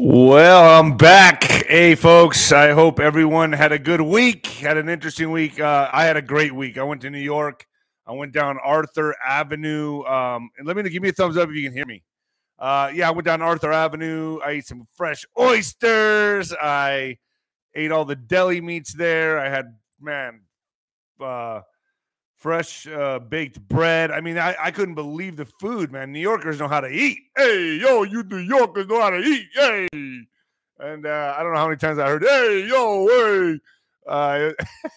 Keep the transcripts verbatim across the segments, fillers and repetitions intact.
Well, I'm back. Hey, folks, I hope everyone had a good week, had an interesting week. Uh, I had a great week. I went to New York. I went down Arthur Avenue. Um, and let me give me a thumbs up if you can hear me. Uh, yeah, I went down Arthur Avenue. I ate some fresh oysters. I ate all the deli meats there. I had, man, uh, fresh uh, baked bread. I mean, I, I couldn't believe the food, man. New Yorkers know how to eat. Hey, yo, you New Yorkers know how to eat. Hey. And uh, I don't know how many times I heard, hey, yo, hey. Uh,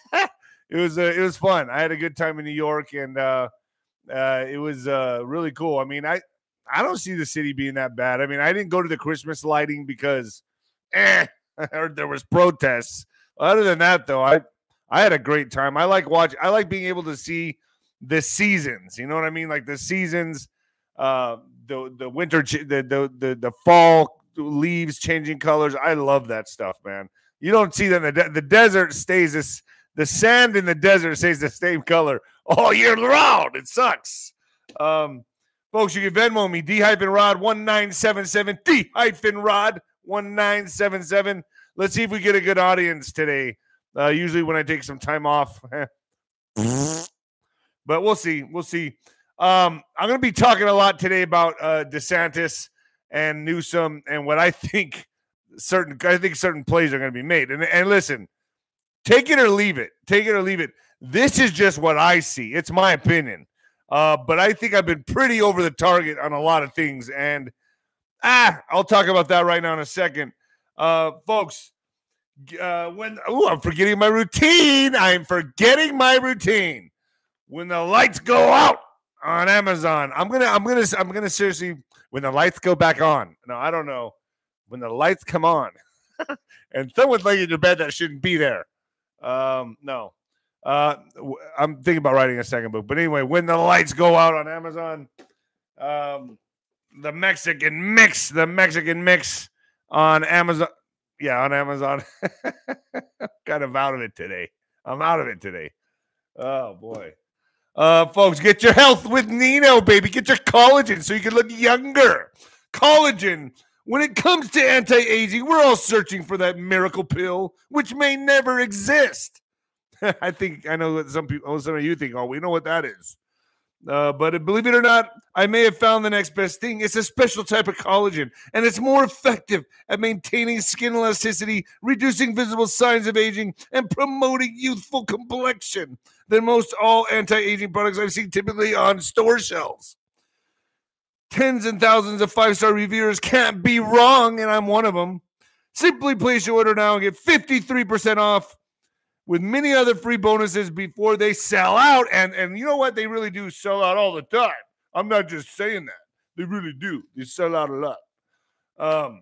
it was uh, it was fun. I had a good time in New York, and uh, uh, it was uh, really cool. I mean, I, I don't see the city being that bad. I mean, I didn't go to the Christmas lighting because eh, I heard there was protests. Other than that, though, I I had a great time. I like watch. I like being able to see the seasons. You know what I mean? Like the seasons, uh, the the winter, the the the, the fall leaves changing colors. I love that stuff, man. You don't see that in the de- the desert stays this. The sand in the desert stays the same color all year round. It sucks. Um, folks, you can Venmo me D hyphen Rod one nine seven seven D hyphen Rod one nine seven seven. Let's see if we get a good audience today. Uh, usually when I take some time off, but we'll see. We'll see. Um, I'm going to be talking a lot today about uh, DeSantis and Newsom and what I think certain I think certain plays are going to be made. And and listen, take it or leave it. Take it or leave it. This is just what I see. It's my opinion. Uh, but I think I've been pretty over the target on a lot of things. And ah, I'll talk about that right now in a second. Uh, folks, uh, when oh, I'm forgetting my routine. I'm forgetting my routine. When the lights go out on Amazon, I'm gonna, I'm gonna, I'm gonna seriously. When the lights go back on, no, I don't know. When the lights come on, and someone's laying in your bed that shouldn't be there. Um, no, uh, I'm thinking about writing a second book. But anyway, when the lights go out on Amazon, um, the Mexican mix, the Mexican mix on Amazon. Yeah, on Amazon. Kind of out of it today. I'm out of it today. Oh boy. Uh, folks, get your health with Nino, baby. Get your collagen so you can look younger. Collagen. When it comes to anti-aging, we're all searching for that miracle pill, which may never exist. I think I know what some people, some of you think, oh, we know what that is. Uh, but believe it or not, I may have found the next best thing. It's a special type of collagen, and it's more effective at maintaining skin elasticity, reducing visible signs of aging, and promoting youthful complexion than most all anti-aging products I've seen typically on store shelves. Tens and thousands of five-star reviewers can't be wrong, and I'm one of them. Simply place your order now and get fifty-three percent off with many other free bonuses before they sell out. And, and you know what? They really do sell out all the time. I'm not just saying that. They really do. They sell out a lot. Um,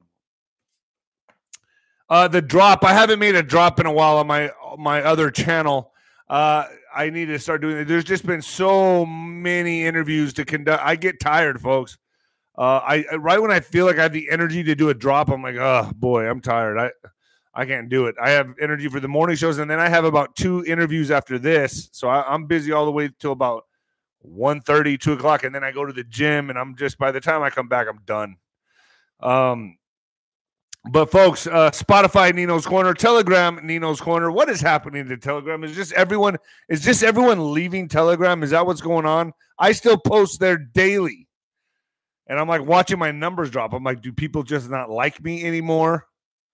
uh, the drop. I haven't made a drop in a while on my my other channel. Uh, I need to start doing it. There's just been so many interviews to conduct. I get tired, folks. Uh, I right when I feel like I have the energy to do a drop, I'm like, oh boy, I'm tired. I I can't do it. I have energy for the morning shows, and then I have about two interviews after this. So I, I'm busy all the way till about one thirty, two o'clock, and then I go to the gym, and I'm just, by the time I come back, I'm done. Um, but folks, uh, Spotify, Nino's Corner, Telegram, Nino's Corner. What is happening to Telegram? Is just everyone, is just everyone leaving Telegram? Is that what's going on? I still post there daily. And I'm like watching my numbers drop. I'm like, do people just not like me anymore?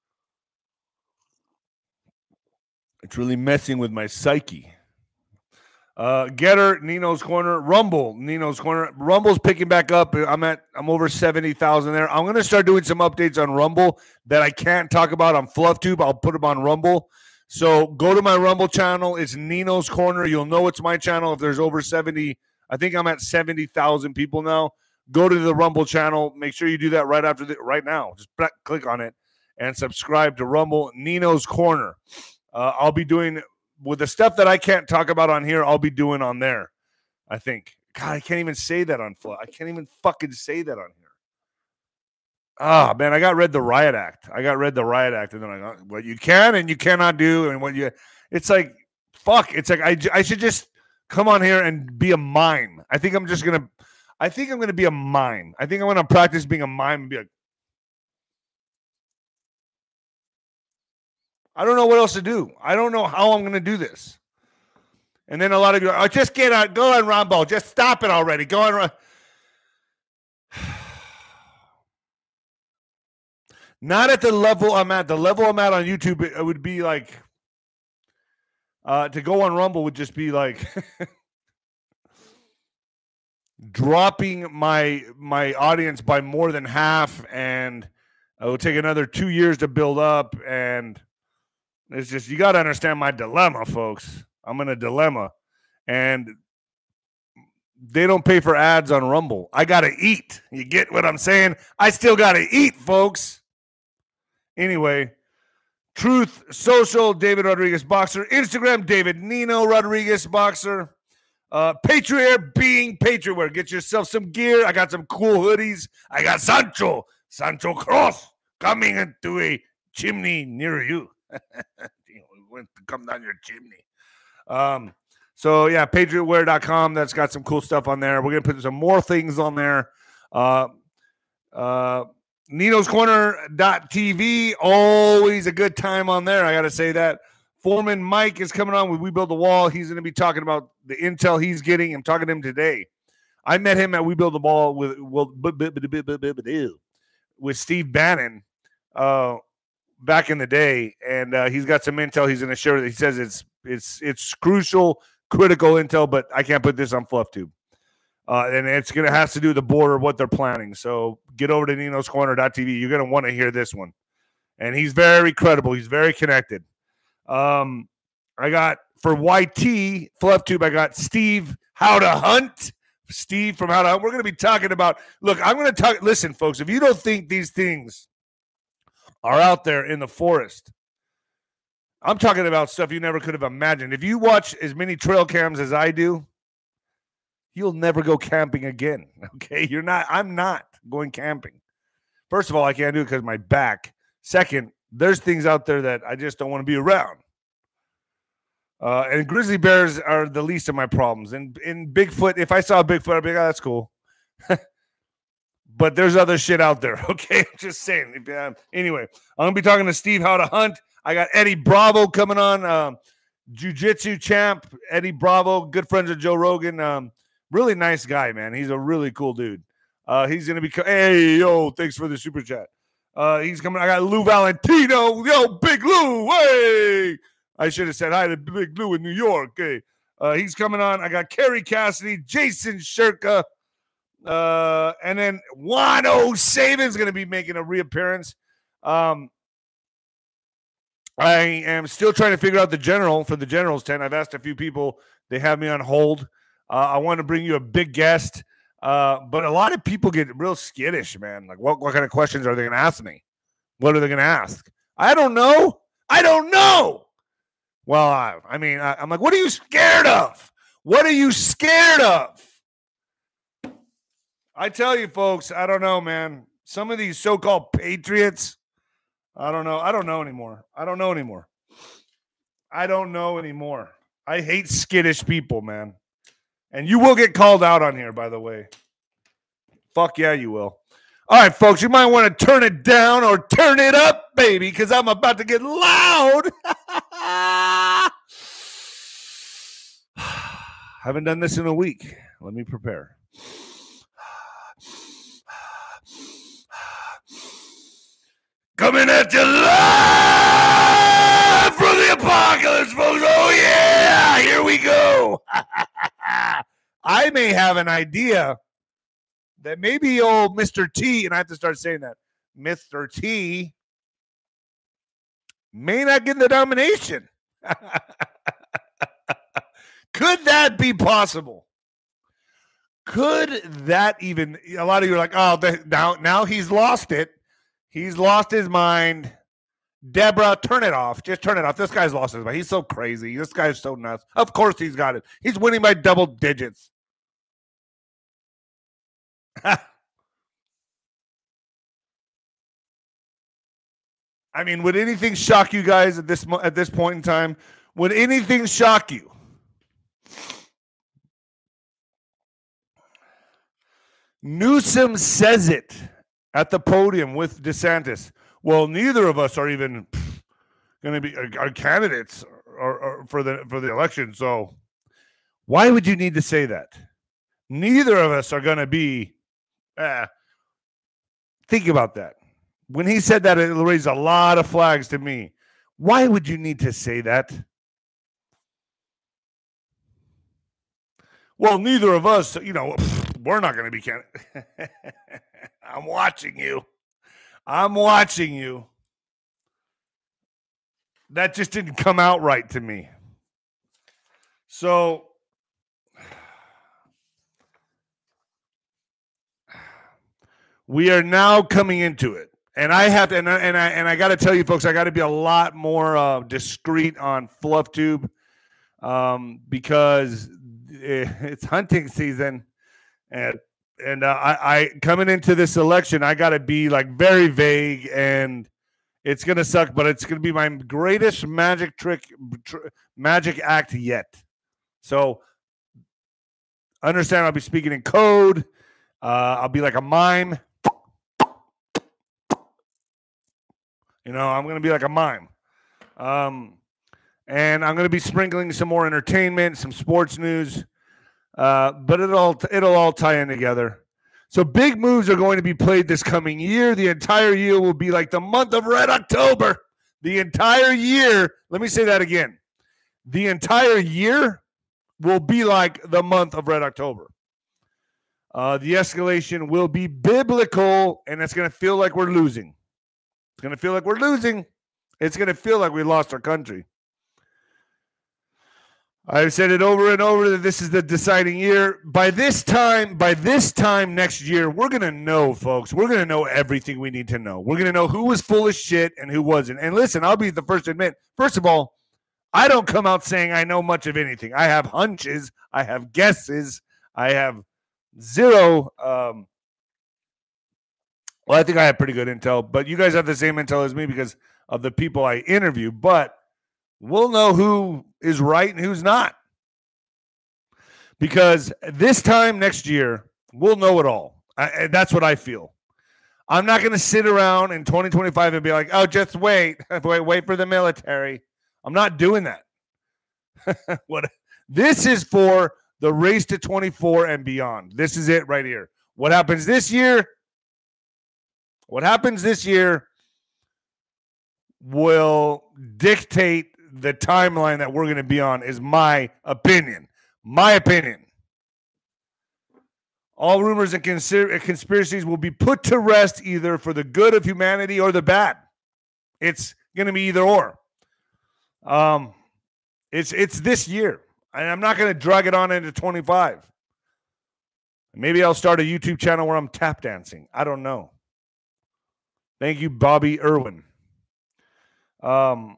It's really messing with my psyche. Uh, Getter, Nino's Corner, Rumble, Nino's Corner. Rumble's picking back up. I'm at, I'm over seventy thousand there. I'm going to start doing some updates on Rumble that I can't talk about on FluffTube. I'll put them on Rumble. So go to my Rumble channel. It's Nino's Corner. You'll know it's my channel if there's over seventy. I think I'm at seventy thousand people now. Go to the Rumble channel. Make sure you do that right after the, right now. Just click on it and subscribe to Rumble, Nino's Corner. Uh, I'll be doing with the stuff that I can't talk about on here. I'll be doing on there. I think. God, I can't even say that on Fl- I can't even fucking say that on here. Ah, oh, man, I got read the Riot Act. I got read the Riot Act, and then I got what you can and you cannot do, and what you. It's like fuck. It's like I I should just come on here and be a mime. I think I'm just gonna. I think I'm gonna be a mime. I think I'm gonna practice being a mime and be like. I don't know what else to do. I don't know how I'm going to do this. And then a lot of you are, oh, just get out, go on Rumble. Just stop it already. Go on. Rum- Not at the level I'm at. The level I'm at on YouTube, it would be like, uh, to go on Rumble would just be like dropping my my audience by more than half, and it would take another two years to build up. And it's just, you got to understand my dilemma, folks. I'm in a dilemma, and they don't pay for ads on Rumble. I got to eat. You get what I'm saying? I still got to eat, folks. Anyway, Truth Social, David Rodriguez Boxer. Instagram, David Nino Rodriguez Boxer. Uh, Patriot being Patriot. Get yourself some gear. I got some cool hoodies. I got Sancho, Sancho Cross coming into a chimney near you. Went to come down your chimney. Um, so yeah, patriot wear dot com. That's got some cool stuff on there. We're gonna put some more things on there. Uh, uh, Nino's Corner dot T V, always a good time on there. I gotta say that. Foreman Mike is coming on with We Build the Wall. He's gonna be talking about the intel he's getting. I'm talking to him today. I met him at We Build the Wall with well, with Steve Bannon. Uh, back in the day, and uh, he's got some intel he's going to share. He says it's it's it's crucial, critical intel, but I can't put this on FluffTube. Uh, and it's going to have to do with the border, what they're planning. So get over to Nino's Corner dot T V. You're going to want to hear this one. And he's very credible. He's very connected. Um, I got, for Y T, FluffTube, I got Steve How to Hunt. Steve from How to Hunt. We're going to be talking about, look, I'm going to talk, listen, folks, if you don't think these things are out there in the forest, I'm talking about stuff you never could have imagined. If you watch as many trail cams as I do, you'll never go camping again. Okay, you're not. I'm not going camping. First of all, I can't do it because of my back. Second, there's things out there that I just don't want to be around. Uh, and grizzly bears are the least of my problems. And in Bigfoot, if I saw a Bigfoot, I'd be like, oh, that's cool. But there's other shit out there, okay? Just saying. Um, anyway, I'm going to be talking to Steve How to Hunt. I got Eddie Bravo coming on, um, jiu-jitsu champ, Eddie Bravo, good friends of Joe Rogan. Um, really nice guy, man. He's a really cool dude. Uh, he's going to be, co- hey, yo, thanks for the super chat. Uh, he's coming. I got Lou Valentino. Yo, Big Lou, hey. I should have said hi to Big Lou in New York. Hey. Uh, he's coming on. I got Kerry Cassidy, Jason Shirka. Uh, and then Wano Saban's going to be making a reappearance. Um, I am still trying to figure out the general for the Generals tent. I've asked a few people. They have me on hold. Uh, I want to bring you a big guest. Uh, but a lot of people get real skittish, man. Like, what, what kind of questions are they going to ask me? What are they going to ask? I don't know. I don't know. Well, I, I mean, I, I'm like, what are you scared of? What are you scared of? I tell you, folks, I don't know, man. Some of these so-called patriots, I don't know. I don't know anymore. I don't know anymore. I don't know anymore. I hate skittish people, man. And you will get called out on here, by the way. Fuck yeah, you will. All right, folks, you might want to turn it down or turn it up, baby, because I'm about to get loud. Haven't done this in a week. Let me prepare. Coming at you live from the apocalypse, folks. Oh, yeah. Here we go. I may have an idea that maybe old Mister T, and I have to start saying that, Mister T may not get the nomination. Could that be possible? Could that even, a lot of you are like, oh, now, now he's lost it. He's lost his mind. Deborah, turn it off. Just turn it off. This guy's lost his mind. He's so crazy. This guy's so nuts. Of course he's got it. He's winning by double digits. I mean, would anything shock you guys at this at this point in time? Would anything shock you? Newsom says it at the podium with DeSantis. Well, neither of us are even going to be are, are candidates or, or for the for the election. So why would you need to say that? Neither of us are going to be. Uh, think about that. When he said that, it raised a lot of flags to me. Why would you need to say that? Well, neither of us, you know, we're not going to be candidates. I'm watching you. I'm watching you. That just didn't come out right to me. So we are now coming into it. And I have to, and I, and I, and I got to tell you folks, I got to be a lot more uh, discreet on FluffTube um, because it's hunting season. And And uh, I, I coming into this election, I got to be like very vague, and it's gonna suck, but it's gonna be my greatest magic trick, tr- magic act yet. So understand, I'll be speaking in code. Uh, I'll be like a mime. You know, I'm gonna be like a mime, um, and I'm gonna be sprinkling some more entertainment, some sports news. Uh, but it'll all, it'll all tie in together. So big moves are going to be played this coming year. The entire year will be like the month of Red October. The entire year, let me say that again. The entire year will be like the month of Red October. Uh, the escalation will be biblical, and it's going to feel like we're losing. It's going to feel like we're losing. It's going to feel like we lost our country. I've said it over and over that this is the deciding year. By this time, by this time next year, we're going to know, folks. We're going to know everything we need to know. We're going to know who was full of shit and who wasn't. And listen, I'll be the first to admit, first of all, I don't come out saying I know much of anything. I have hunches. I have guesses. I have zero. Um, well, I think I have pretty good intel, but you guys have the same intel as me because of the people I interview. But we'll know who is right and who's not. Because this time next year, we'll know it all. I, that's what I feel. I'm not going to sit around in twenty twenty-five and be like, oh, just wait. wait, wait for the military. I'm not doing that. What? This is for the race to twenty-four and beyond. This is it right here. What happens this year? What happens this year will dictate the timeline that we're going to be on, is my opinion. My opinion. All rumors and consir- conspiracies will be put to rest either for the good of humanity or the bad. It's going to be either or. Um, it's it's this year. And I'm not going to drag it on into twenty-five. Maybe I'll start a YouTube channel where I'm tap dancing. I don't know. Thank you, Bobby Irwin. Um,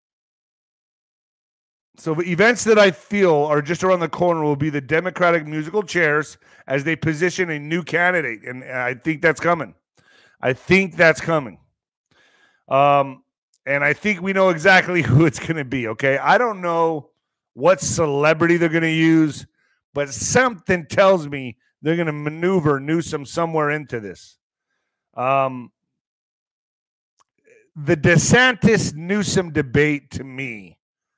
so the events that I feel are just around the corner will be the Democratic musical chairs as they position a new candidate. And I think that's coming. I think that's coming. Um, and I think we know exactly who it's going to be, okay? I don't know what celebrity they're going to use, but something tells me they're going to maneuver Newsom somewhere into this. Um, the DeSantis-Newsom debate, to me,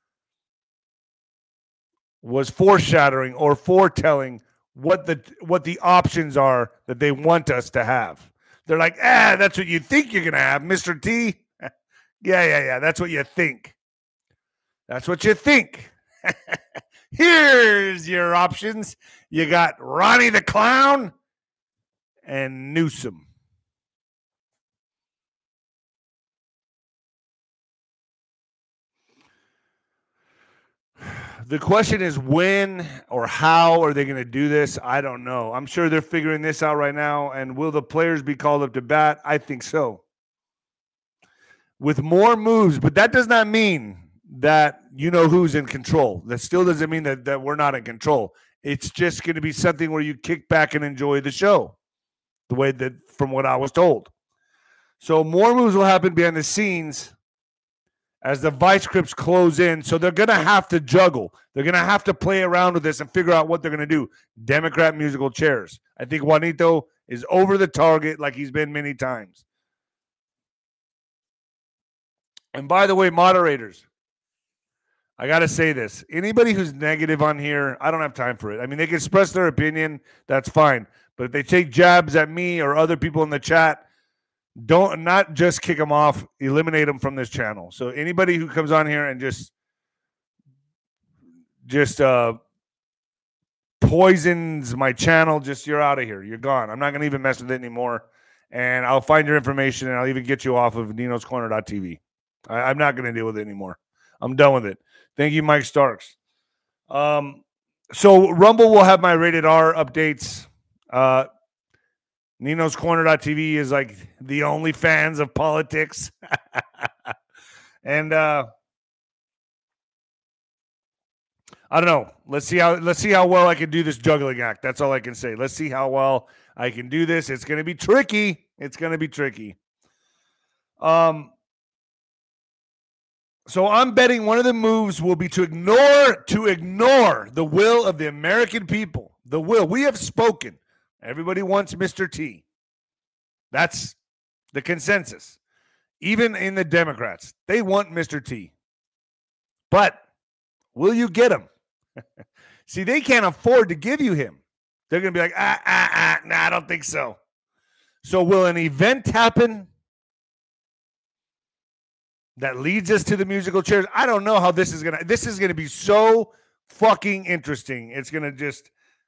was foreshadowing or foretelling what the what the options are that they want us to have. They're like, ah, that's what you think you're going to have, Mister T. yeah, yeah, yeah, that's what you think. That's what you think. Here's your options. You got Ronnie the Clown and Newsom. The question is when or how are they going to do this? I don't know. I'm sure they're figuring this out right now. And will the players be called up to bat? I think so. With more moves, but that does not mean that you know who's in control. That still doesn't mean that, that we're not in control. It's just going to be something where you kick back and enjoy the show, the way that, from what I was told. So more moves will happen behind the scenes as the vice grips close in. So they're going to have to juggle. They're going to have to play around with this and figure out what they're going to do. Democrat musical chairs. I think Juanito is over the target like he's been many times. And by the way, moderators, I got to say this. Anybody who's negative on here, I don't have time for it. I mean, they can express their opinion. That's fine. But if they take jabs at me or other people in the chat, don't not just kick them off, eliminate them from this channel. So anybody who comes on here and just just uh, poisons my channel, just you're out of here. You're gone. I'm not going to even mess with it anymore. And I'll find your information and I'll even get you off of Nino's Corner dot T V. I, I'm not going to deal with it anymore. I'm done with it. Thank you, Mike Starks. Um, so Rumble will have my rated R updates. Uh, Nino's Corner dot T V is like the only fans of politics. and uh, I don't know. Let's see how let's see how well I can do this juggling act. That's all I can say. Let's see how well I can do this. It's going to be tricky. It's going to be tricky. Um. So I'm betting one of the moves will be to ignore to ignore the will of the American people. The will. We have spoken. Everybody wants Mister T. That's the consensus. Even in the Democrats, they want Mister T. But will you get him? See, they can't afford to give you him. They're going to be like, ah, ah, ah, nah, I don't think so. So will an event happen that leads us to the musical chairs? I don't know how this is going to, this is going to be so fucking interesting. It's going to just,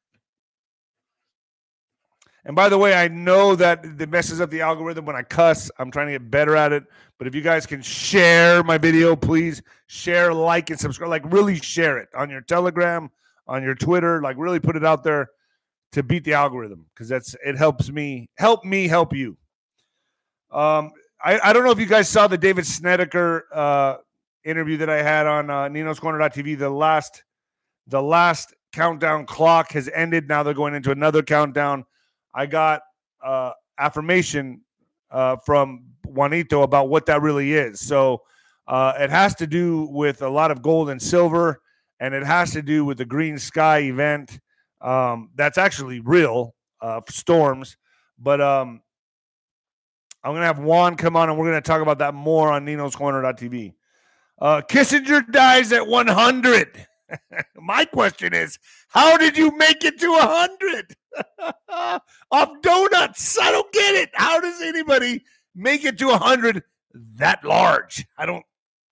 and by the way, I know that it messes up the algorithm when I cuss. I'm trying to get better at it. But if you guys can share my video, please share, like, and subscribe. Like, really share it on your Telegram, on your Twitter. Like, really put it out there to beat the algorithm, because that's it helps me help me help you. Um, I, I don't know if you guys saw the David Snedeker uh, interview that I had on uh, Nino's Corner dot T V. The last the last countdown clock has ended. Now they're going into another countdown. I got uh, affirmation uh, from Juanito about what that really is. So uh, it has to do with a lot of gold and silver, and it has to do with the Green Sky event. Um, that's actually real, uh, storms. But um, I'm going to have Juan come on, and we're going to talk about that more on Nino's Corner dot T V. Uh, Kissinger dies at one hundred. My question is, how did you make it to one hundred? Off donuts. I don't get it. How does anybody make it to one hundred that large? I don't.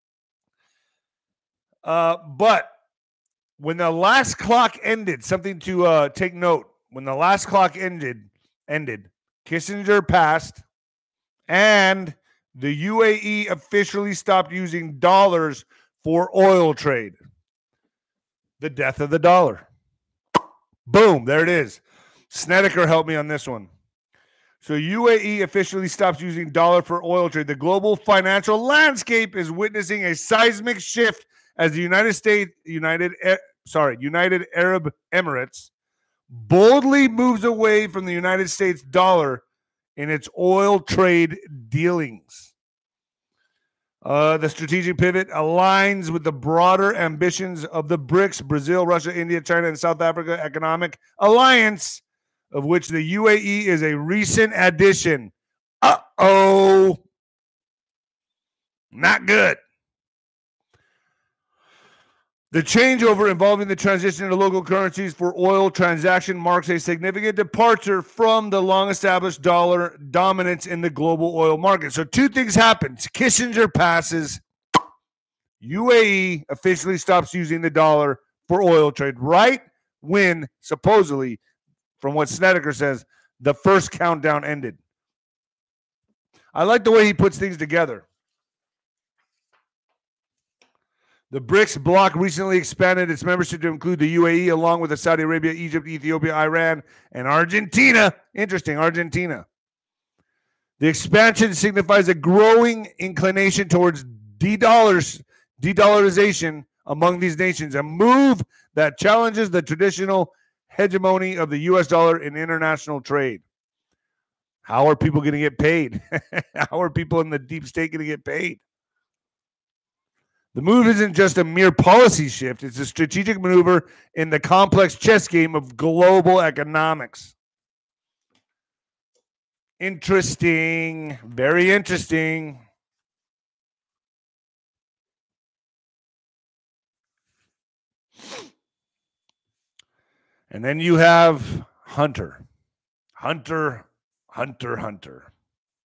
Uh, but when the last clock ended, something to uh, take note. When the last clock ended, ended, Kissinger passed, and the U A E officially stopped using dollars for oil trade. The death of the dollar. Boom, there it is. Snedeker helped me on this one. So U A E officially stops using dollar for oil trade. The global financial landscape is witnessing a seismic shift as the United States, United, sorry, United Arab Emirates boldly moves away from the United States dollar in its oil trade dealings. Uh, the strategic pivot aligns with the broader ambitions of the BRICS, Brazil, Russia, India, China, and South Africa Economic Alliance, of which the U A E is a recent addition. Uh-oh. Not good. The changeover involving the transition to local currencies for oil transaction marks a significant departure from the long-established dollar dominance in the global oil market. So two things happened. Kissinger passes. U A E officially stops using the dollar for oil trade right when, supposedly, from what Snedeker says, the first countdown ended. I like the way he puts things together. The BRICS bloc recently expanded its membership to include the U A E, along with Saudi Arabia, Egypt, Ethiopia, Iran, and Argentina. Interesting, Argentina. The expansion signifies a growing inclination towards de-dollars, de-dollarization among these nations, a move that challenges the traditional hegemony of the U S dollar in international trade. How are people going to get paid? How are people in the deep state going to get paid? The move isn't just a mere policy shift. It's a strategic maneuver in the complex chess game of global economics. Interesting. Very interesting. And then you have Hunter. Hunter, Hunter, Hunter.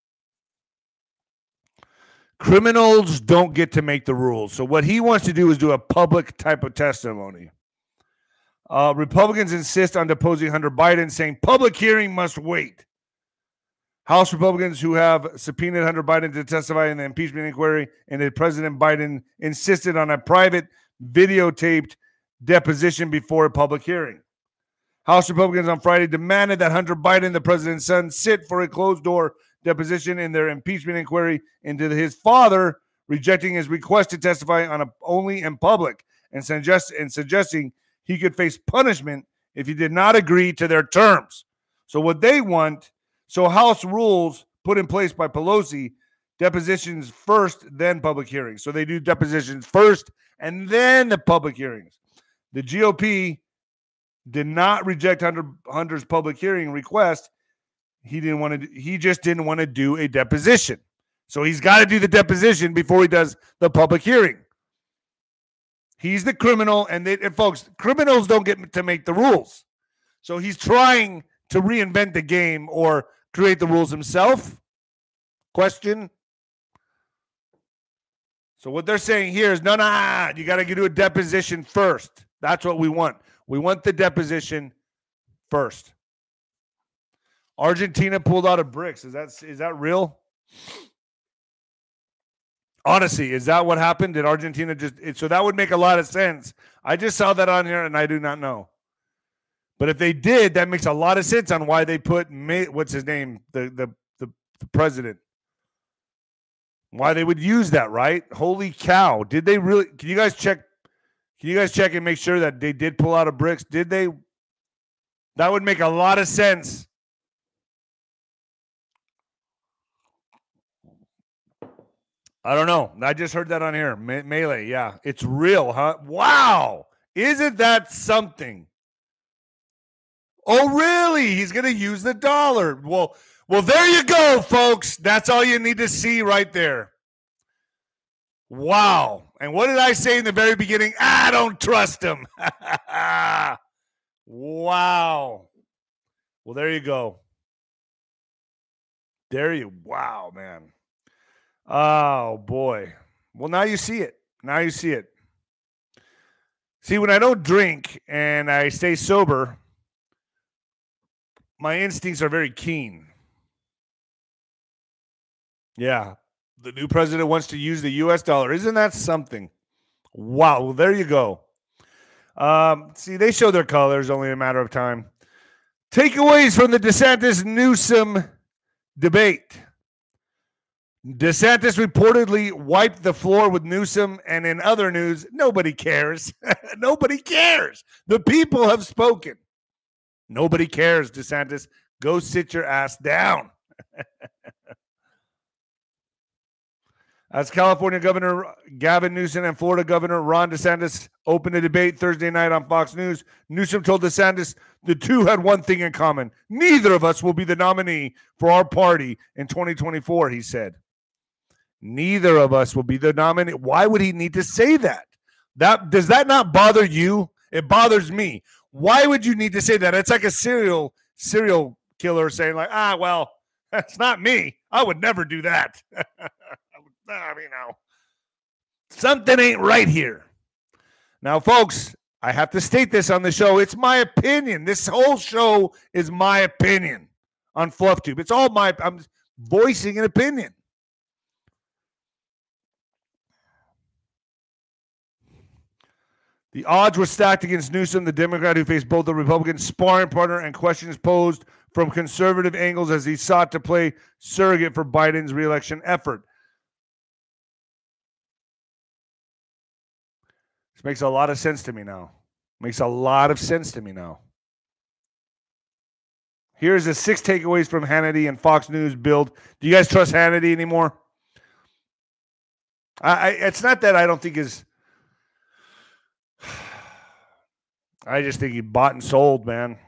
Criminals don't get to make the rules. So what he wants to do is do a public type of testimony. Uh, Republicans insist on deposing Hunter Biden, saying public hearing must wait. House Republicans who have subpoenaed Hunter Biden to testify in the impeachment inquiry into President Biden insisted on a private videotaped deposition before a public hearing. House Republicans on Friday demanded that Hunter Biden, the president's son, sit for a closed-door deposition in their impeachment inquiry into his father, rejecting his request to testify on a, only in public and, suggest, and suggesting he could face punishment if he did not agree to their terms. So what they want, so House rules put in place by Pelosi, depositions first, then public hearings. So they do depositions first and then the public hearings. The G O P did not reject Hunter, Hunter's public hearing request. He didn't want to. He just didn't want to do a deposition. So he's got to do the deposition before he does the public hearing. He's the criminal, and, they, and folks, criminals don't get to make the rules. So he's trying to reinvent the game or create the rules himself. Question. So what they're saying here is, no, no, you got to do a deposition first. That's what we want. We want the deposition first. Argentina pulled out of BRICS. Is that is that real? Honestly, is that what happened? Did Argentina just it, so that would make a lot of sense. I just saw that on here and I do not know. But if they did, that makes a lot of sense on why they put May, what's his name, the, the the the president. Why they would use that, right? Holy cow! Did they really? Can you guys check? Can you guys check and make sure that they did pull out of BRICS? Did they? That would make a lot of sense. I don't know. I just heard that on here. Me- Melee, yeah. It's real, huh? Wow. Isn't that something? Oh, really? He's going to use the dollar. Well, well, there you go, folks. That's all you need to see right there. Wow. And what did I say in the very beginning? I don't trust him. Wow. Well, there you go. There you, wow, man. Oh, boy. Well, now you see it. Now you see it. See, when I don't drink and I stay sober, my instincts are very keen. Yeah. The new president wants to use the U S dollar. Isn't that something? Wow. Well, there you go. Um, see, they show their colors only a matter of time. Takeaways from the DeSantis-Newsom debate. DeSantis reportedly wiped the floor with Newsom, and in other news, nobody cares. Nobody cares. The people have spoken. Nobody cares, DeSantis. Go sit your ass down. As California Governor Gavin Newsom and Florida Governor Ron DeSantis opened a debate Thursday night on Fox News, Newsom told DeSantis the two had one thing in common. Neither of us will be the nominee for our party in twenty twenty-four, he said. Neither of us will be the nominee. Why would he need to say that? That does that not bother you? It bothers me. Why would you need to say that? It's like a serial serial killer saying, like, ah, well, that's not me. I would never do that. I mean, now something ain't right here. Now, folks, I have to state this on the show. It's my opinion. This whole show is my opinion on FluffTube. It's all my. I'm voicing an opinion. The odds were stacked against Newsom, the Democrat who faced both the Republican sparring partner and questions posed from conservative angles as he sought to play surrogate for Biden's reelection effort. This makes a lot of sense to me now. Makes a lot of sense to me now. Here's the six takeaways from Hannity and Fox News build. Do you guys trust Hannity anymore? I, I it's not that I don't think his. I just think he bought and sold, man.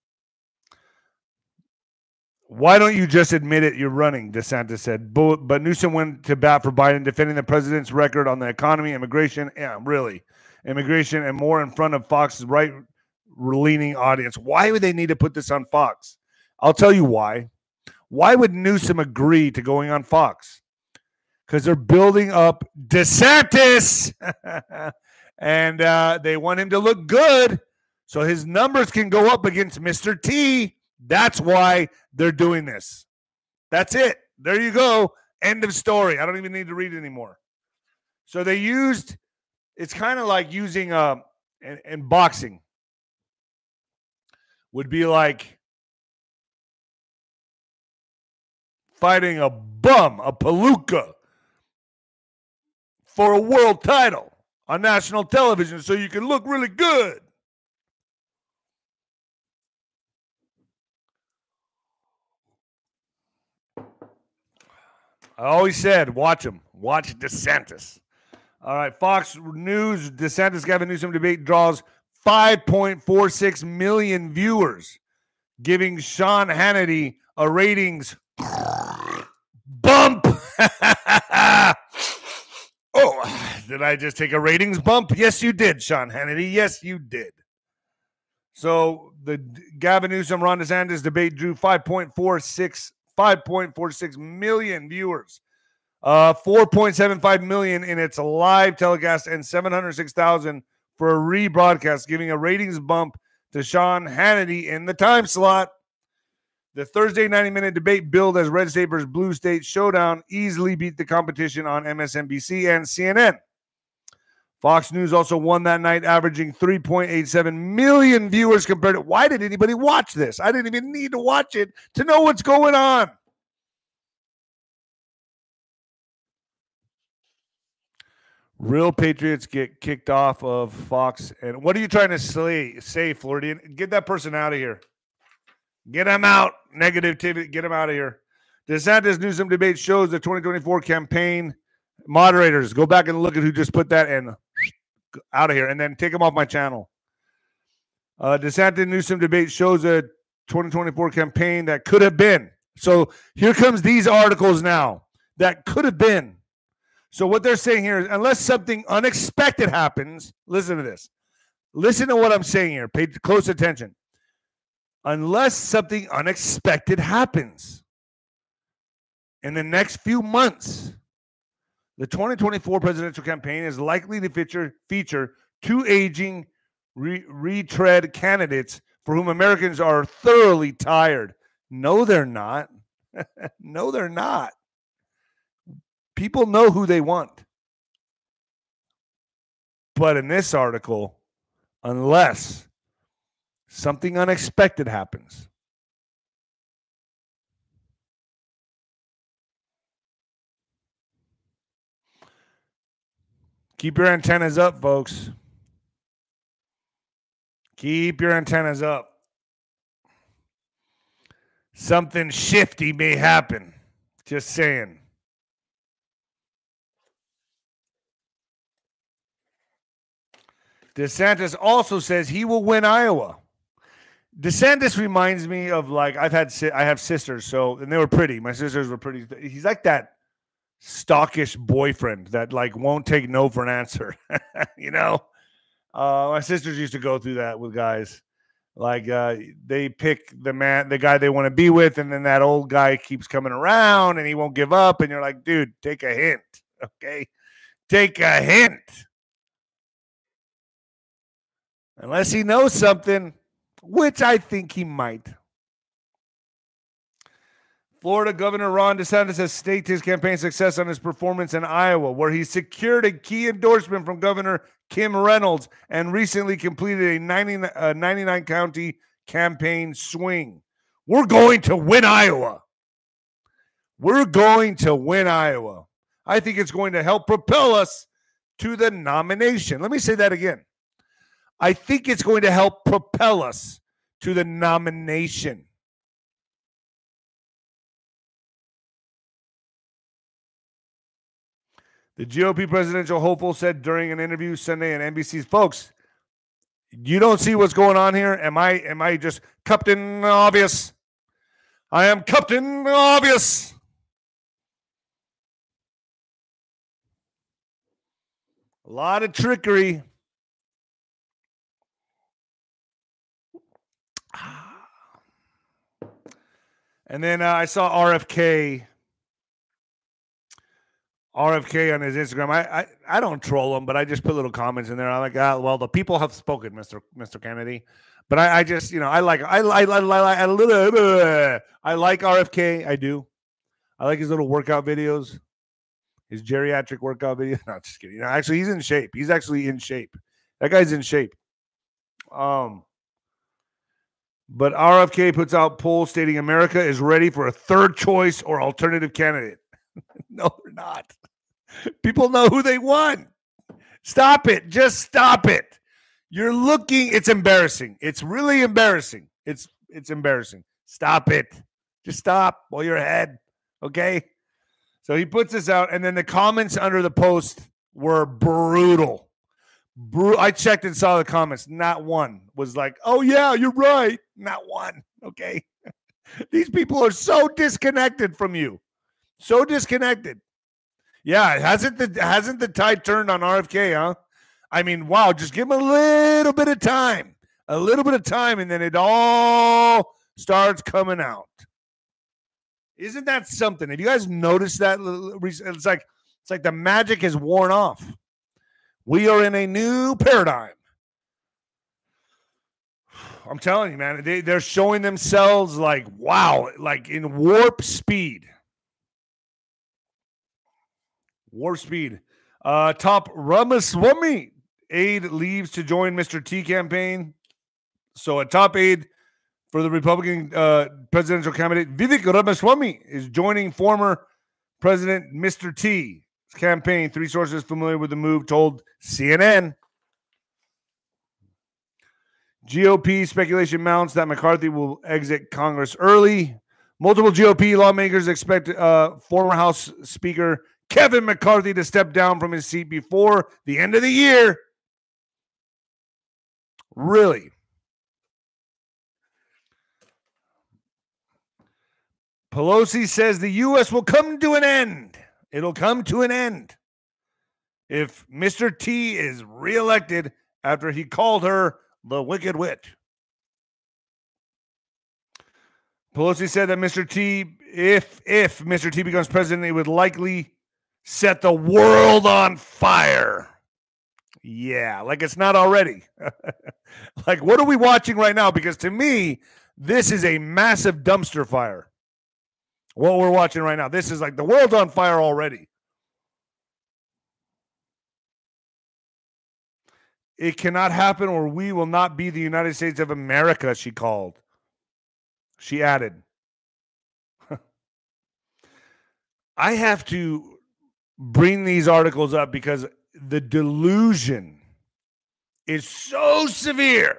Why don't you just admit it? You're running, DeSantis said. But, but Newsom went to bat for Biden, defending the president's record on the economy, immigration, yeah, really, immigration, and more in front of Fox's right leaning audience. Why would they need to put this on Fox? I'll tell you why. Why would Newsom agree to going on Fox? Because they're building up DeSantis, and uh, they want him to look good so his numbers can go up against Mister T. That's why they're doing this. That's it. There you go. End of story. I don't even need to read it anymore. So they used, it's kind of like using, uh, in, in boxing, would be like fighting a bum, a palooka, for a world title on national television so you can look really good. I always said, watch him. Watch DeSantis. All right, Fox News, DeSantis Gavin Newsom debate draws five point four six million viewers, giving Sean Hannity a ratings bump. Oh, did I just take a ratings bump? Yes, you did, Sean Hannity. Yes, you did. So the Gavin Newsom Ron DeSantis debate drew five point four six million viewers, uh, four point seven five million in its live telecast, and seven hundred six thousand for a rebroadcast, giving a ratings bump to Sean Hannity in the time slot. The Thursday ninety-minute debate billed as Red State versus Blue State Showdown easily beat the competition on M S N B C and C N N. Fox News also won that night, averaging three point eight seven million viewers compared to. Why did anybody watch this? I didn't even need to watch it to know what's going on. Real Patriots get kicked off of Fox. And what are you trying to say, say Floridian? Get that person out of here. Get him out. Negativity. Get him out of here. DeSantis Newsom debate shows the twenty twenty-four campaign moderators. Go back and look at who just put that in. Out of here. And then take them off my channel. Uh, DeSantis Newsom debate shows a twenty twenty-four campaign that could have been. So here comes these articles now. That could have been. So what they're saying here is, unless something unexpected happens, listen to this. Listen to what I'm saying here. Pay close attention. Unless something unexpected happens in the next few months, the twenty twenty-four presidential campaign is likely to feature, feature two aging re- retread candidates for whom Americans are thoroughly tired. No, they're not. No, they're not. People know who they want. But in this article, unless something unexpected happens, keep your antennas up, folks. Keep your antennas up. Something shifty may happen. Just saying. DeSantis also says he will win Iowa. DeSantis reminds me of, like, I've had I have sisters, so and they were pretty. My sisters were pretty. He's like that stockish boyfriend that, like, won't take no for an answer. You know, uh, my sisters used to go through that with guys. Like, uh, they pick the man, the guy they want to be with, and then that old guy keeps coming around, and he won't give up. And you're like, dude, take a hint, okay? Take a hint. Unless he knows something, which I think he might. Florida Governor Ron DeSantis has staked his campaign success on his performance in Iowa, where he secured a key endorsement from Governor Kim Reynolds and recently completed a ninety-nine county campaign swing. We're going to win Iowa. We're going to win Iowa. I think it's going to help propel us to the nomination. Let me say that again. I think it's going to help propel us to the nomination. The G O P presidential hopeful said during an interview Sunday on N B C's, folks, you don't see what's going on here? Am I am I just Captain Obvious? I am Captain Obvious. A lot of trickery. And then uh, I saw R F K. R F K on his Instagram. I, I I don't troll him, but I just put little comments in there. I'm like, ah, well, the people have spoken, Mister Mister Kennedy. But I, I just, you know, I like I I, I, I, a little, I like R F K. I do. I like his little workout videos, his geriatric workout videos. No, just kidding. You know, actually, he's in shape. He's actually in shape. That guy's in shape. Um, but R F K puts out poll stating America is ready for a third choice or alternative candidate. No, they're not. People know who they want. Stop it. Just stop it. You're looking. It's embarrassing. It's really embarrassing. It's it's embarrassing. Stop it. Just stop while you're ahead. Okay? So he puts this out, and then the comments under the post were brutal. Bru- I checked and saw the comments. Not one was like, oh, yeah, you're right. Not one. Okay? These people are so disconnected from you. So disconnected. Yeah, hasn't the hasn't the tide turned on R F K, huh? I mean, wow, just give him a little bit of time. A little bit of time, and then it all starts coming out. Isn't that something? Have you guys noticed that? It's like it's like the magic has worn off. We are in a new paradigm. I'm telling you, man, they, they're showing themselves like, wow, like in warp speed. Warp speed. Uh, top Ramaswamy aide leaves to join Mister T campaign. So a top aide for the Republican uh, presidential candidate, Vivek Ramaswamy, is joining former President Mister T's campaign. Three sources familiar with the move told C N N. G O P speculation mounts that McCarthy will exit Congress early. Multiple G O P lawmakers expect uh, former House Speaker Kevin McCarthy to step down from his seat before the end of the year. Really? Pelosi says the U S will come to an end. It'll come to an end if Mister T is reelected after he called her the Wicked Witch. Pelosi said that Mister T, if if Mister T becomes president, it would likely set the world on fire. Yeah, like it's not already. Like, what are we watching right now? Because to me, this is a massive dumpster fire. What we're watching right now. This is like the world's on fire already. It cannot happen or we will not be the United States of America, she called. She added. I have to bring these articles up because the delusion is so severe.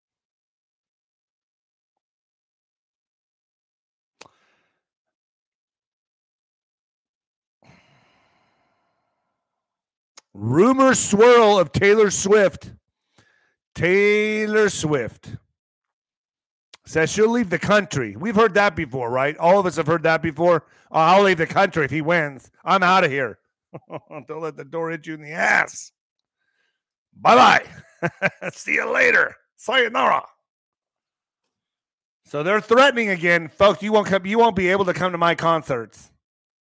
Rumor swirl of Taylor Swift. Taylor Swift says she'll leave the country. We've heard that before, right? All of us have heard that before. Oh, I'll leave the country if he wins. I'm out of here. Don't let the door hit you in the ass. Bye-bye. See you later. Sayonara. So they're threatening again. Folks, you won't come, you won't be able to come to my concerts.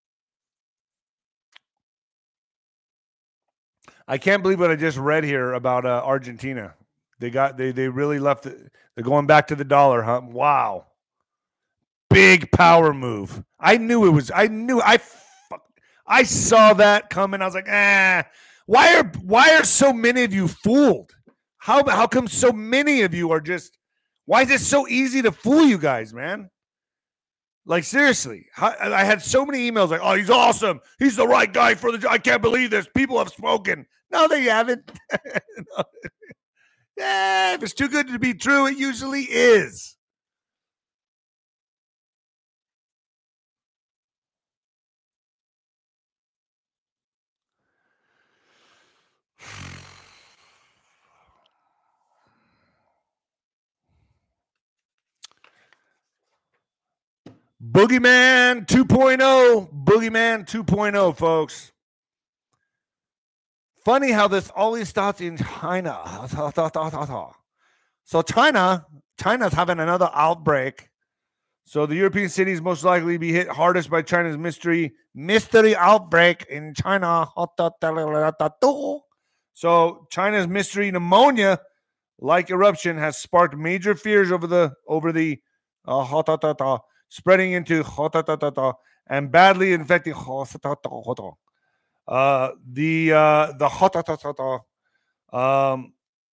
I can't believe what I just read here about uh, Argentina. They got they they really left it. They're going back to the dollar, huh? Wow. Big power move. I knew it was I knew I I saw that coming. I was like, "Ah, why are why are so many of you fooled? How how come so many of you are just why is it so easy to fool you guys, man?" Like, seriously, I had so many emails like, "Oh, he's awesome. He's the right guy for the job. I can't believe this. People have spoken." No, they haven't. No. Yeah, if it's too good to be true, it usually is. Boogeyman two point oh. Boogeyman two point oh, folks. Funny how this always starts in China. So China, China's having another outbreak So the European cities most likely be hit hardest by China's mystery mystery outbreak in China. So China's mystery pneumonia like eruption has sparked major fears over the over the uh, spreading into and badly infecting uh, the uh, the um,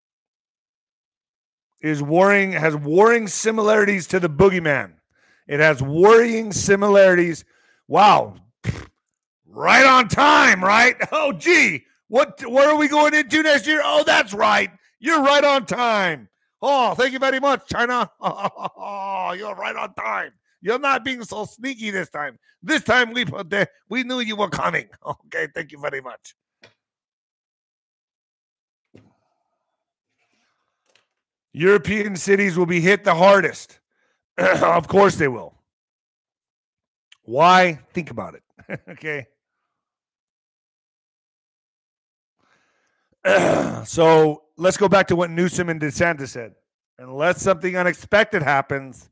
is worrying has worrying similarities to the boogeyman. It has worrying similarities. Wow, right on time, right? Oh, gee, what what are we going into next year? Oh, that's right. You're right on time. Oh, thank you very much, China. Oh, you're right on time. You're not being so sneaky this time. This time we put the, we knew you were coming. Okay, thank you very much. European cities will be hit the hardest. Of course they will. Why? Think about it. Okay. So let's go back to what Newsom and DeSantis said. Unless something unexpected happens.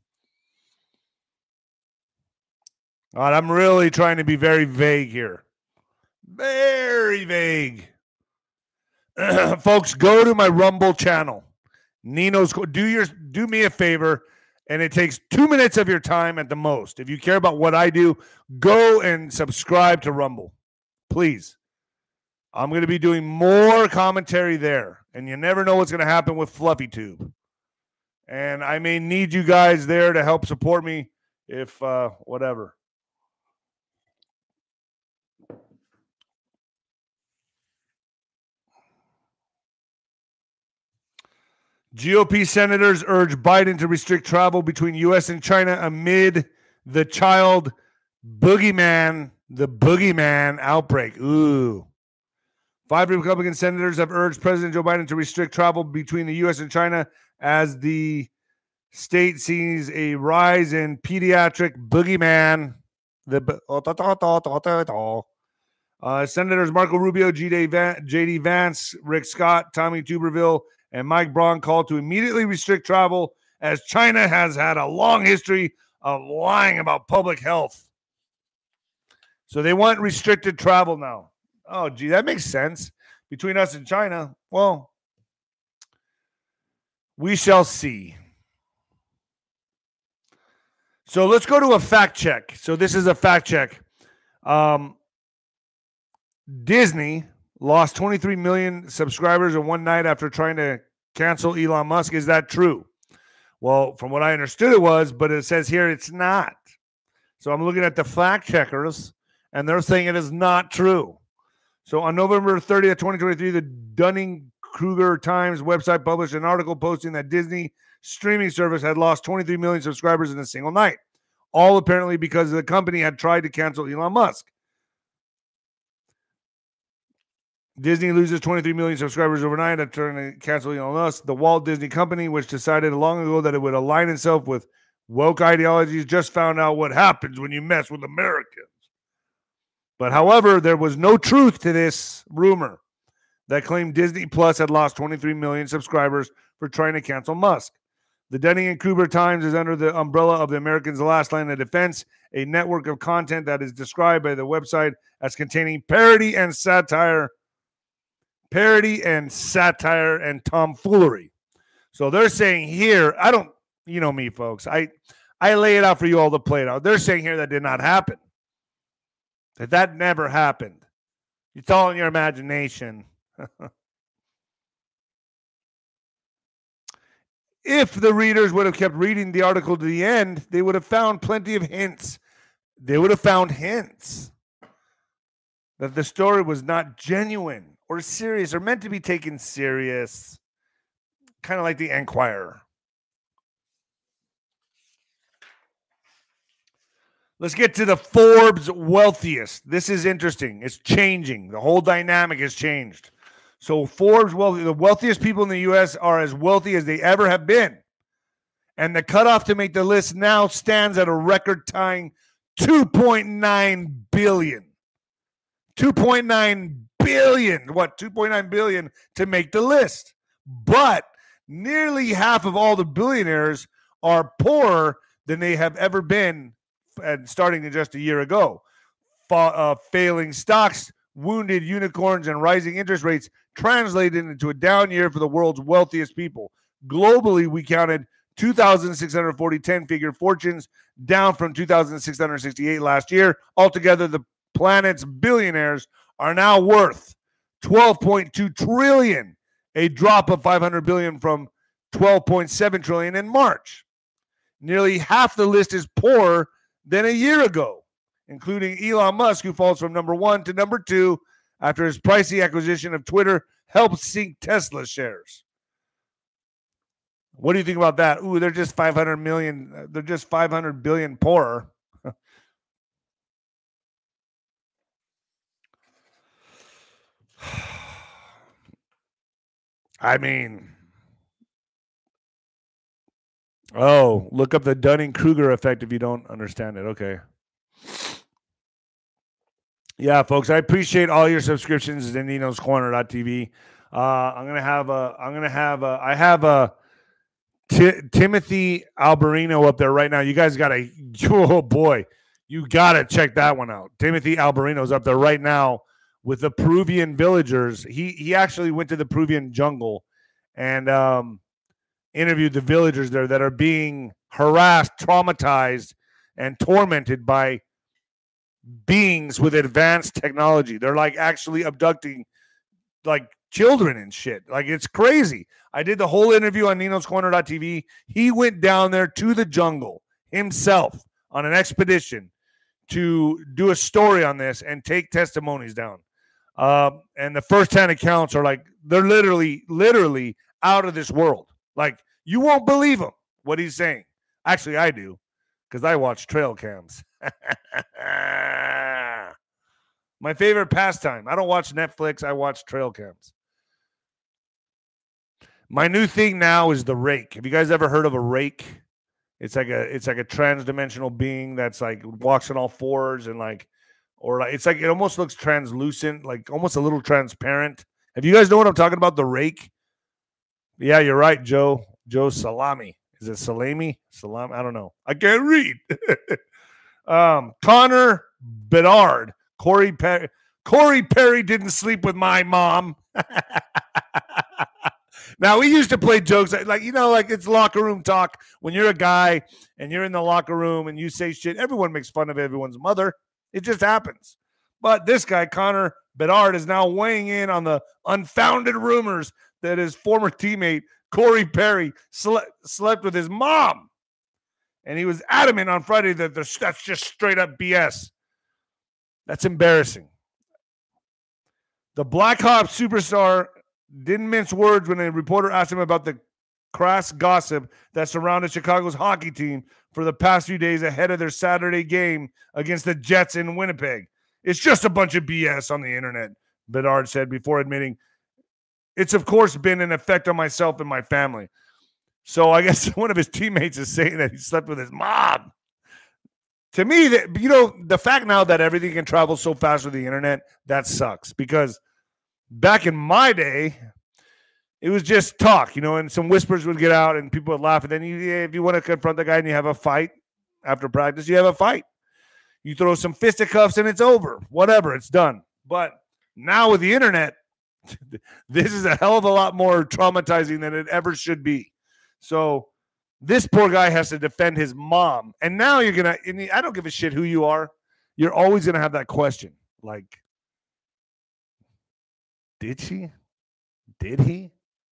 God, I'm really trying to be very vague here. Very vague. Folks, go to my Rumble channel. Nino's, do your do me a favor, and it takes two minutes of your time at the most. If you care about what I do, go and subscribe to Rumble. Please. I'm going to be doing more commentary there, and you never know what's going to happen with FluffyTube. And I may need you guys there to help support me if uh, whatever. G O P senators urge Biden to restrict travel between U S and China amid the child boogeyman, the boogeyman outbreak. Ooh. Five Republican senators have urged President Joe Biden to restrict travel between the U S and China as the state sees a rise in pediatric boogeyman. The uh, Senators Marco Rubio, J D Vance, Rick Scott, Tommy Tuberville, and Mike Braun called to immediately restrict travel as China has had a long history of lying about public health. So they want restricted travel now. Oh, gee, that makes sense. Between us and China, well, we shall see. So let's go to a fact check. So this is a fact check. Um, Disney lost twenty-three million subscribers in one night after trying to cancel Elon Musk. Is that true? Well, from what I understood it was, but it says here it's not. So I'm looking at the fact checkers, and they're saying it is not true. So on November thirtieth, twenty twenty-three, the Dunning-Kruger Times website published an article posting that Disney streaming service had lost twenty-three million subscribers in a single night, all apparently because the company had tried to cancel Elon Musk. Disney loses twenty-three million subscribers overnight after trying to cancel Elon Musk. The Walt Disney Company, which decided long ago that it would align itself with woke ideologies, just found out what happens when you mess with Americans. But however, there was no truth to this rumor that claimed Disney Plus had lost twenty-three million subscribers for trying to cancel Musk. The Dunning-Kruger Times is under the umbrella of the Americans' Last Line of Defense, a network of content that is described by the website as containing parody and satire, parody and satire and tomfoolery. So they're saying here, I don't, you know me, folks, I, I lay it out for you all to play it out. They're saying here that did not happen. That that never happened. It's all in your imagination. If the readers would have kept reading the article to the end, they would have found plenty of hints. They would have found hints that the story was not genuine or serious or meant to be taken serious. Kind of like the Enquirer. Let's get to the Forbes wealthiest. This is interesting. It's changing. The whole dynamic has changed. So Forbes wealthy, the wealthiest people in the U S are as wealthy as they ever have been. And the cutoff to make the list now stands at a record-tying two point nine billion dollars. two point nine billion dollars. What? two point nine billion dollars to make the list. But nearly half of all the billionaires are poorer than they have ever been, and starting just a year ago. Fa- uh, failing stocks, wounded unicorns, and rising interest rates translated into a down year for the world's wealthiest people. Globally, we counted two thousand six hundred forty ten-figure fortunes, down from two thousand six hundred sixty-eight last year. Altogether, the planet's billionaires are now worth twelve point two trillion dollars, a drop of five hundred billion dollars from twelve point seven trillion dollars in March. Nearly half the list is poorer than a year ago, including Elon Musk, who falls from number one to number two after his pricey acquisition of Twitter helped sink Tesla shares. What do you think about that? Ooh, they're just five hundred million. They're just five hundred billion poorer. I mean, oh, look up the Dunning-Kruger effect if you don't understand it. Okay. Yeah, folks, I appreciate all your subscriptions to Nino's Corner dot T V. Uh, I'm gonna have a. I'm gonna have a. I have a T- Timothy Alberino up there right now. You guys got to. Oh boy, you got to check that one out. Timothy Alberino's up there right now with the Peruvian villagers. He he actually went to the Peruvian jungle and um, interviewed the villagers there that are being harassed, traumatized, and tormented by beings with advanced technology. They're like actually abducting like children and shit. Like, it's crazy. I did the whole interview on Nino's Corner dot T V. He went down there to the jungle himself on an expedition to do a story on this and take testimonies down. Uh, and the first-hand accounts are like, they're literally, literally out of this world. Like, you won't believe him, what he's saying. Actually, I do, because I watch trail cams. My favorite pastime. I don't watch Netflix. I watch trail cams. My new thing now is the rake. Have you guys ever heard of a rake? It's like a it's like a trans-dimensional being that's like walks on all fours and like, or like it's like it almost looks translucent, like almost a little transparent. Have you guys know what I'm talking about? The rake? Yeah, you're right, Joe. Joe Salami. Is it salami? Salami? I don't know. I can't read. um, Connor Bedard. Corey Perry. Corey Perry didn't sleep with my mom. Now, we used to play jokes like, you know, like it's locker room talk. When you're a guy and you're in the locker room and you say shit, everyone makes fun of everyone's mother. It just happens. But this guy, Connor Bedard, is now weighing in on the unfounded rumors that his former teammate, Corey Perry, sle- slept with his mom. And he was adamant on Friday that that's just straight up B S. That's embarrassing. The Blackhawks superstar didn't mince words when a reporter asked him about the crass gossip that surrounded Chicago's hockey team for the past few days ahead of their Saturday game against the Jets in Winnipeg. It's just a bunch of B S on the internet, Bedard said before admitting, it's of course been an effect on myself and my family. So I guess one of his teammates is saying that he slept with his mom. To me, that, you know, the fact now that everything can travel so fast with the internet, that sucks. Because back in my day, it was just talk, you know, and some whispers would get out and people would laugh. And then you, if you want to confront the guy and you have a fight after practice, you have a fight. You throw some fisticuffs and it's over. Whatever, it's done. But now with the internet, this is a hell of a lot more traumatizing than it ever should be. So this poor guy has to defend his mom. And now you're going to, I don't give a shit who you are. You're always going to have that question. Like, did she? Did he?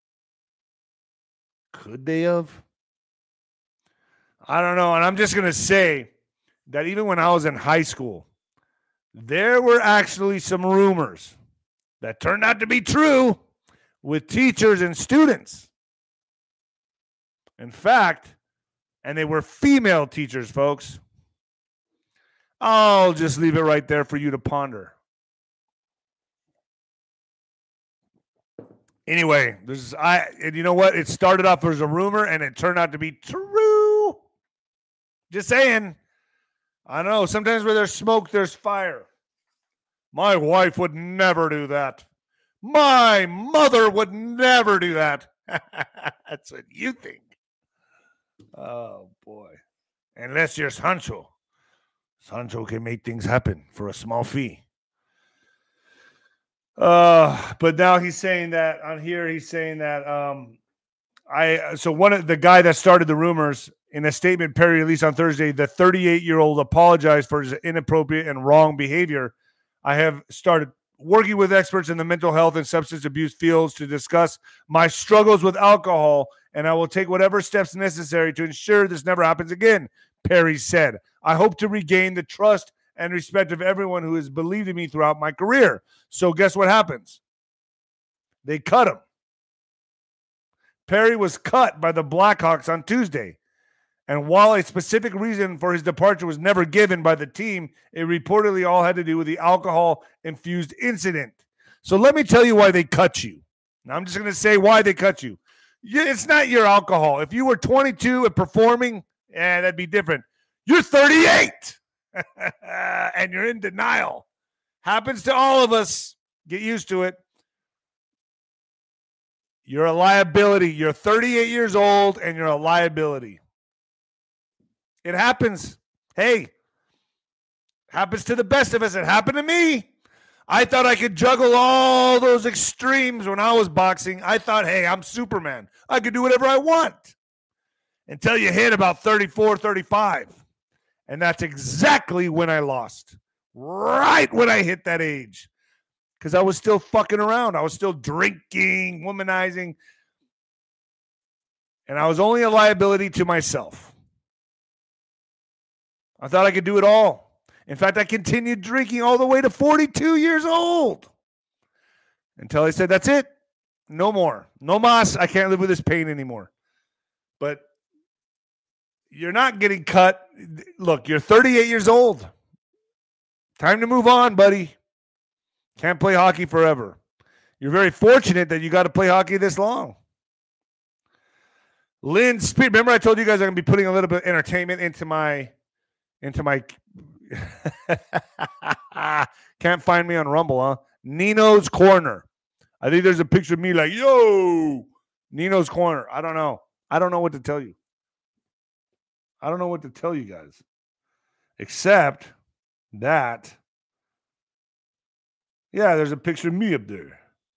Could they have? I don't know. And I'm just going to say that even when I was in high school, there were actually some rumors that turned out to be true with teachers and students. In fact, and they were female teachers, folks. I'll just leave it right there for you to ponder. Anyway, this is I and you know what? It started off as a rumor and it turned out to be true. Just saying. I don't know. Sometimes where there's smoke, there's fire. My wife would never do that. My mother would never do that. That's what you think. Oh, boy. Unless you're Sancho. Sancho can make things happen for a small fee. Uh, but now he's saying that on here, he's saying that um, I so one of the guy that started the rumors in a statement Perry released on Thursday, the thirty-eight-year-old apologized for his inappropriate and wrong behavior. I have started working with experts in the mental health and substance abuse fields to discuss my struggles with alcohol, and I will take whatever steps necessary to ensure this never happens again, Perry said. I hope to regain the trust and respect of everyone who has believed in me throughout my career. So guess what happens? They cut him. Perry was cut by the Blackhawks on Tuesday. And while a specific reason for his departure was never given by the team, it reportedly all had to do with the alcohol-infused incident. So let me tell you why they cut you. Now I'm just going to say why they cut you. It's not your alcohol. If you were twenty-two and performing, eh, that'd be different. You're thirty-eight, and you're in denial. Happens to all of us. Get used to it. You're a liability. You're thirty-eight years old, and you're a liability. It happens. Hey, happens to the best of us. It happened to me. I thought I could juggle all those extremes when I was boxing. I thought, hey, I'm Superman. I could do whatever I want until you hit about thirty-four, thirty-five. And that's exactly when I lost. Right when I hit that age. Because I was still fucking around. I was still drinking, womanizing. And I was only a liability to myself. I thought I could do it all. In fact, I continued drinking all the way to forty-two years old. Until I said, that's it. No more. No mas. I can't live with this pain anymore. But you're not getting cut. Look, you're thirty-eight years old. Time to move on, buddy. Can't play hockey forever. You're very fortunate that you got to play hockey this long. Lynn Spear. Remember I told you guys I'm going to be putting a little bit of entertainment into my... Into my can't find me on Rumble, huh? Nino's Corner. I think there's a picture of me like, yo, Nino's Corner. I don't know. I don't know what to tell you. I don't know what to tell you guys. Except that, yeah, there's a picture of me up there.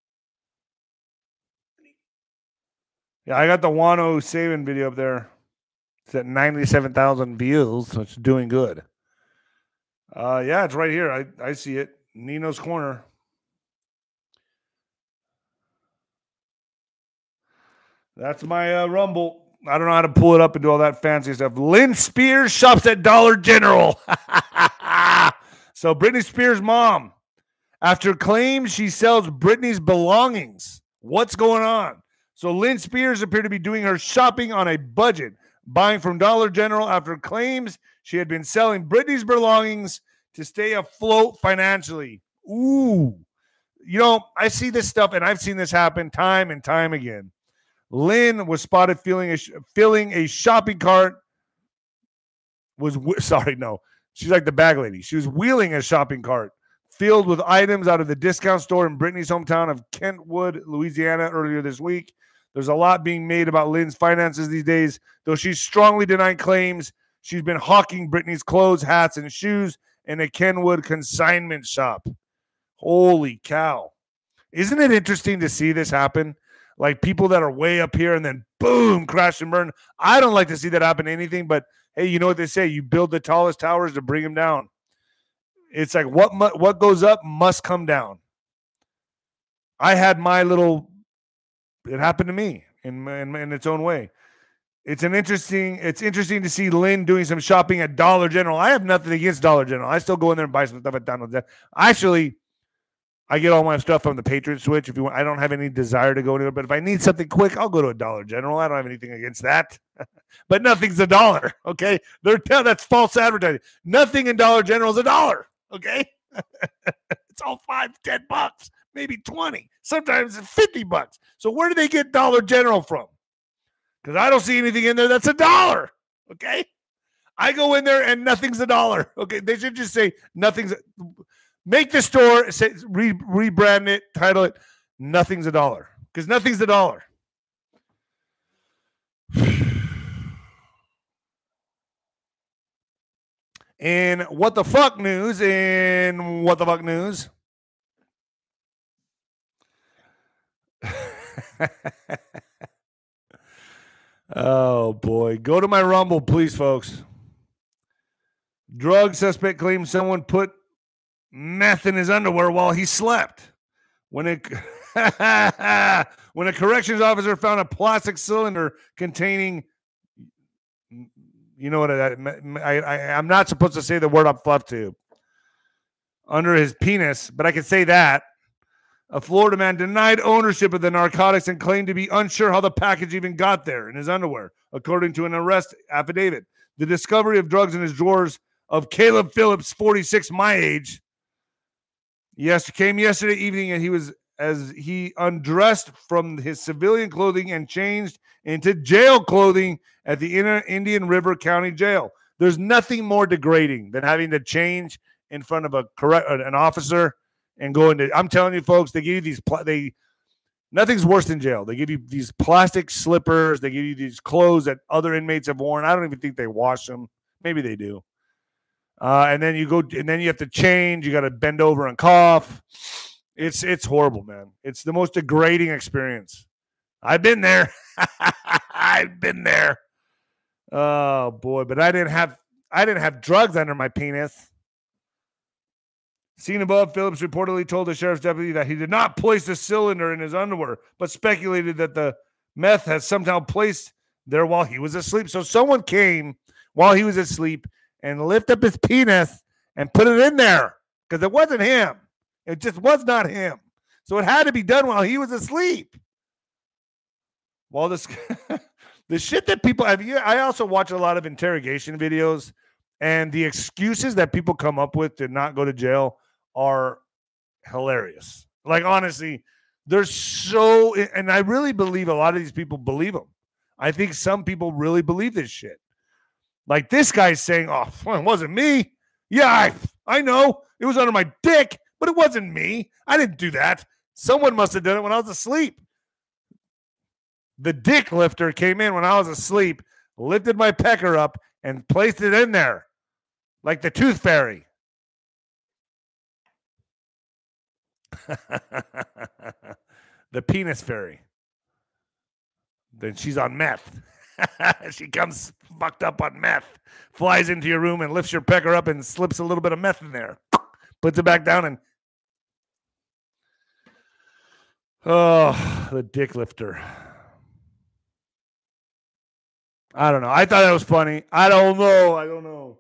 Yeah, I got the Wano Saban video up there. It's at ninety-seven thousand views, so it's doing good. Uh, yeah, it's right here. I, I see it. Nino's Corner. That's my uh, Rumble. I don't know how to pull it up and do all that fancy stuff. Lynn Spears shops at Dollar General. So Britney Spears' mom, after claims she sells Britney's belongings. What's going on? So Lynn Spears appeared to be doing her shopping on a budget, buying from Dollar General after claims she had been selling Britney's belongings to stay afloat financially. Ooh. You know, I see this stuff, and I've seen this happen time and time again. Lynn was spotted filling a, filling a shopping cart. Was Sorry, no. She's like the bag lady. She was wheeling a shopping cart filled with items out of the discount store in Britney's hometown of Kentwood, Louisiana, earlier this week. There's a lot being made about Lynn's finances these days, though she's strongly denied claims she's been hawking Britney's clothes, hats, and shoes in a Kenwood consignment shop. Holy cow. Isn't it interesting to see this happen? Like people that are way up here and then boom, crash and burn. I don't like to see that happen to anything, but hey, you know what they say? You build the tallest towers to bring them down. It's like what mu- what goes up must come down. I had my little... It happened to me in, in in its own way. It's an interesting. It's interesting to see Lynn doing some shopping at Dollar General. I have nothing against Dollar General. I still go in there and buy some stuff at Dollar General. Actually, I get all my stuff from the Patriot Switch. If you want, I don't have any desire to go anywhere. But if I need something quick, I'll go to a Dollar General. I don't have anything against that. But nothing's a dollar. Okay, they're that's false advertising. Nothing in Dollar General is a dollar. Okay, it's all five, ten bucks. Maybe twenty. Sometimes it's fifty bucks. So where do they get Dollar General from? Because I don't see anything in there that's a dollar. Okay? I go in there and nothing's a dollar. Okay? They should just say nothing's a, make the store, say, re, rebrand it, title it, nothing's a dollar. Because nothing's a dollar. In what the fuck news? In what the fuck news? Oh boy. Go to my Rumble, please, folks. Drug suspect claims someone put meth in his underwear while he slept. When it when a corrections officer found a plastic cylinder containing, you know what, I, I, I, I'm not supposed to say the word on fluff tube, under his penis, but I can say that. A Florida man denied ownership of the narcotics and claimed to be unsure how the package even got there in his underwear, according to an arrest affidavit. The discovery of drugs in his drawers of Caleb Phillips, forty-six, my age, yes, came yesterday evening, and he was as he undressed from his civilian clothing and changed into jail clothing at the Inner Indian River County Jail. There's nothing more degrading than having to change in front of a correct an officer and going to. I'm telling you, folks, they give you these. They nothing's worse than jail. They give you these plastic slippers. They give you these clothes that other inmates have worn. I don't even think they wash them. Maybe they do. Uh, and then you go, and then you have to change. You got to bend over and cough. It's it's horrible, man. It's the most degrading experience. I've been there. I've been there. Oh boy, but I didn't have I didn't have drugs under my penis. Seen above, Phillips reportedly told the sheriff's deputy that he did not place the cylinder in his underwear, but speculated that the meth has somehow placed there while he was asleep. So someone came while he was asleep and lifted up his penis and put it in there because it wasn't him. It just was not him. So it had to be done while he was asleep. While this, the shit that people have, I also watch a lot of interrogation videos, and the excuses that people come up with to not go to jail are hilarious. Like, honestly, they're so, and I really believe a lot of these people believe them. I think some people really believe this shit. Like this guy's saying, oh, well, it wasn't me. Yeah, I, I know. It was under my dick, but it wasn't me. I didn't do that. Someone must have done it when I was asleep. The dick lifter came in when I was asleep, lifted my pecker up, and placed it in there like the tooth fairy. The penis fairy. Then she's on meth. She comes fucked up on meth, flies into your room and lifts your pecker up and slips a little bit of meth in there, puts it back down, and oh, the dick lifter. I don't know. I thought that was funny. I don't know. I don't know.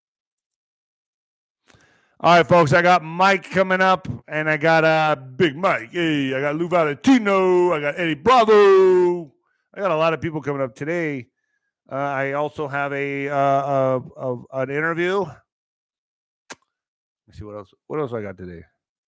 All right, folks, I got Mike coming up, and I got uh, Big Mike. Hey, I got Lou Valentino. I got Eddie Bravo. I got a lot of people coming up today. Uh, I also have a, uh, a, a an interview. Let me see what else. What else I got today?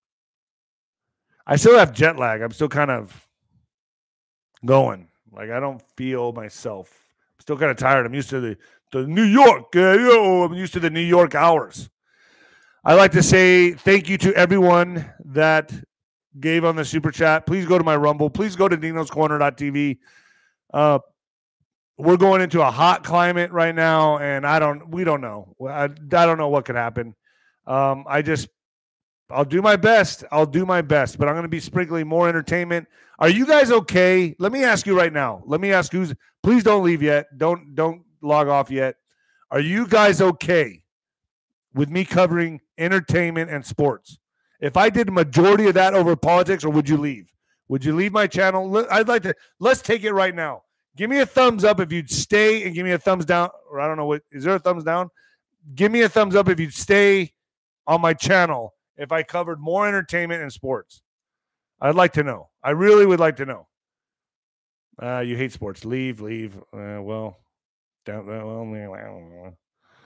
I still have jet lag. I'm still kind of going. Like, I don't feel myself. I'm still kind of tired. I'm used to the, the New York. Uh, you know, I'm used to the New York hours. I'd like to say thank you to everyone that gave on the super chat. Please go to my Rumble. Please go to Dino's Corner dot T V. Uh, we're going into a hot climate right now, and I don't. We don't know. I, I don't know what could happen. Um, I just, I'll do my best. I'll do my best, but I'm going to be sprinkling more entertainment. Are you guys okay? Let me ask you right now. Let me ask who's. Please don't leave yet. Don't don't log off yet. Are you guys okay with me covering entertainment and sports? If I did a majority of that over politics, or would you leave? Would you leave my channel? I'd like to, let's take it right now. Give me a thumbs up if you'd stay, and give me a thumbs down, or I don't know what, is there a thumbs down? Give me a thumbs up if you'd stay on my channel if I covered more entertainment and sports. I'd like to know. I really would like to know. Uh, you hate sports. Leave, leave. Uh, well, don't, well,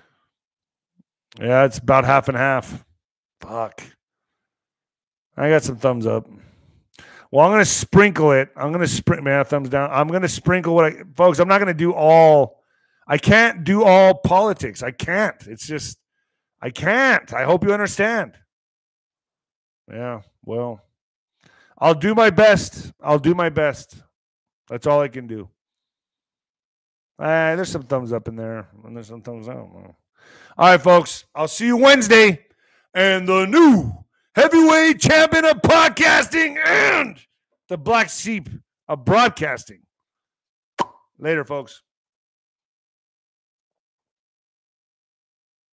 yeah, it's about half and half. Fuck. I got some thumbs up. Well, I'm going to sprinkle it. I'm going to sprinkle, man, thumbs down. I'm going to sprinkle what I, folks, I'm not going to do all, I can't do all politics. I can't. It's just, I can't. I hope you understand. Yeah, well, I'll do my best. I'll do my best. That's all I can do. Uh, there's some thumbs up in there, and there's some thumbs down. All right, folks. I'll see you Wednesday. And the new heavyweight champion of podcasting and the black sheep of broadcasting. Later, folks.